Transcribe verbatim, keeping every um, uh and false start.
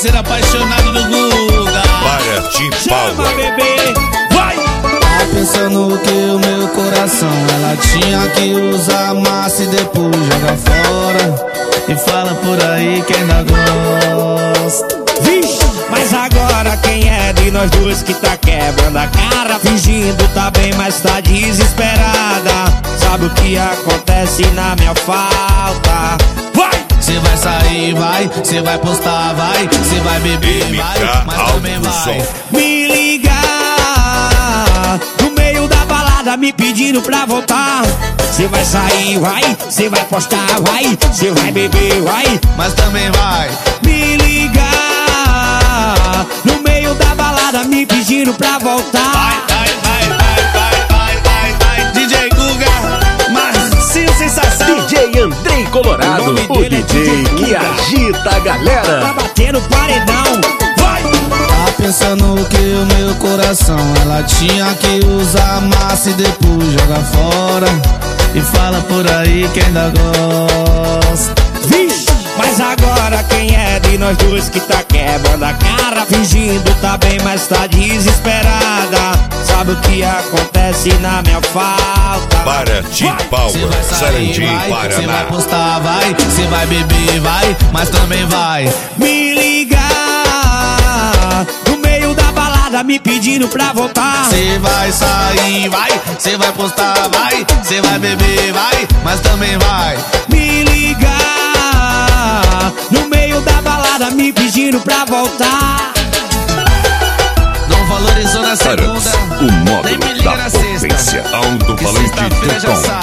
parceiro apaixonado do Guga. Para Team Power. Bebê, vai! Tá pensando que o meu coração ela tinha que usar massa e depois jogar fora. E fala por aí que ainda gosta. Vixe, mas agora quem é de nós dois que tá quebrando a cara? Fingindo tá bem, mas tá desesperada. Sabe o que acontece na minha falta? Vai! Cê vai sair, vai, cê vai postar, vai, cê vai beber, vai, mas também vai me ligar no meio da balada me pedindo pra voltar. Cê vai sair, vai, cê vai postar, vai, cê vai beber, vai, mas também vai me ligar no meio da balada me pedindo pra voltar. Vai, vai, vai, vai, vai, vai, vai, vai. D J Guga, Marcinho Sensação. D J Andrei Colorado, o, o D J que agita a galera. Tá batendo paredão, vai! Tá pensando que o meu coração ela tinha que usar massa e depois jogar fora. E fala por aí que ainda gosta. Vixe, mas agora quem é de nós dois que tá quebrando a cara? Fingindo tá bem, mas tá desesperada. Sabe o que acontece na minha falta? Para Team Power, Sarandi, Paraná. Cê vai postar, vai, cê vai beber, vai, mas também vai me ligar no meio da balada me pedindo pra voltar. Cê vai sair, vai, cê vai postar, vai, cê vai beber, vai, mas também vai me ligar no meio da balada me pedindo pra voltar. Não valorizou na segunda, o módulo nem me liga da na potência. sexta. Alto-falante Sexta-feira já ponto com. sabe.